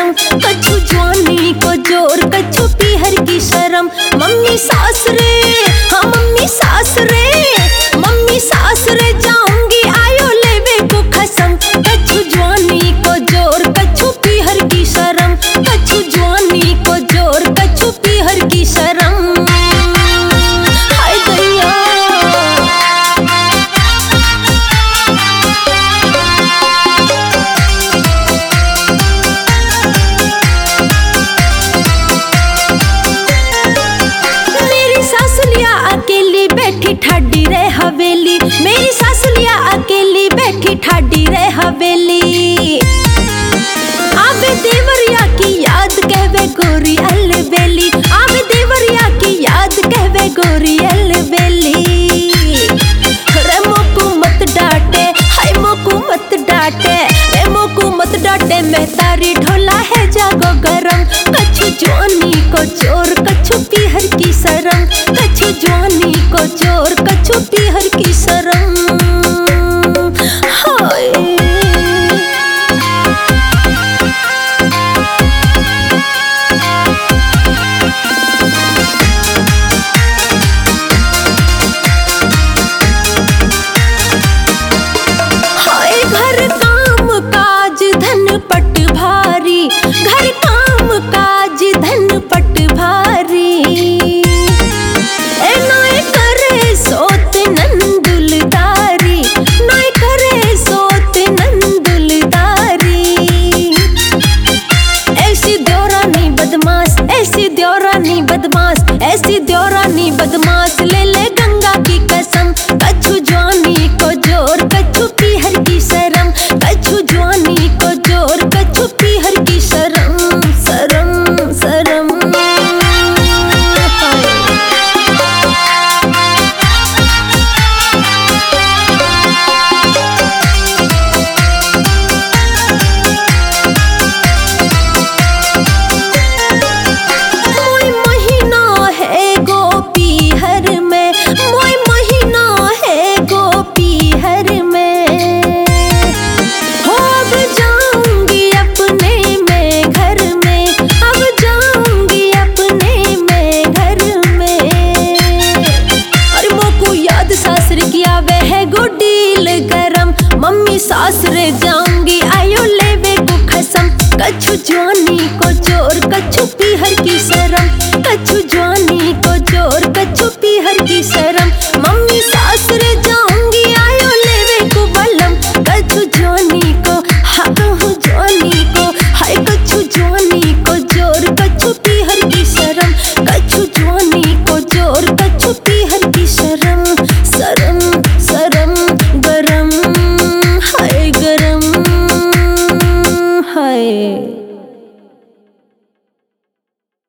कसम, कछु जवानी को जोर कछु पीहर की शर्म। मम्मी सास रे, हाँ मम्मी सास रे, मम्मी सास रे जाऊंगी आयो लेवे को कसम। कछु जवानी को जोर कछु पीहर की शर्म, कछु जवानी को जोर कछु पीहर की शर्म। हाय दैया अकेली बैठी ठाडी रे हवेली, मेरी सासुलिया अकेली बैठी ठाडी रे हवेली। आवे देवरिया की याद कहवे गोरी अलबेली, आवे देवरिया की याद कहवे गोरी अलबेली। रे मोकू मत डांटे, हाय मोकू मत डांटे, रे मोकू मत डांटे, मैं तारी ढोला है जागो गरम। कछु जवानी को जोर कछु पीहर की शर्म, कछु जवानी को जोर कछु पीहर की शर्म। हाय हाय घर काम काज धन पट भारी, घर काम काज धन पट भारी। नाय करे सोत नंदुलदारी, नाय करे सोत नंदुलदारी। ऐसी द्योरानी बदमाश, ऐसी द्योरानी बदमाश, ऐसी द्योरानी बदमाश, ले ले गंगा की कसम। कछु जवानी को जोर कछु पीहर की शर्म, कछु जवानी को जोर कछु पीहर की शर्म, शर्म शर्म। मम्मी सास रे जाऊंगी आयो लेवे को कसम। कछु जवानी को जोर कछु पीहर की शर्म, कछु